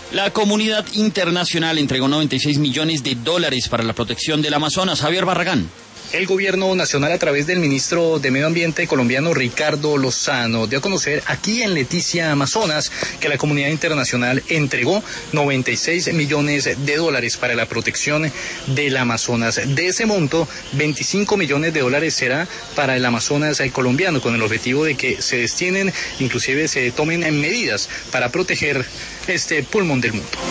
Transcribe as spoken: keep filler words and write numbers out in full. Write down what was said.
La comunidad internacional entregó noventa y seis millones de dólares para la protección del Amazonas. Javier Barragán. El gobierno nacional, a través del ministro de Medio Ambiente colombiano Ricardo Lozano, dio a conocer aquí en Leticia, Amazonas, que la comunidad internacional entregó noventa y seis millones de dólares para la protección del Amazonas. De ese monto, veinticinco millones de dólares será para el Amazonas colombiano, con el objetivo de que se destinen, inclusive se tomen medidas para proteger este pulmón del mundo.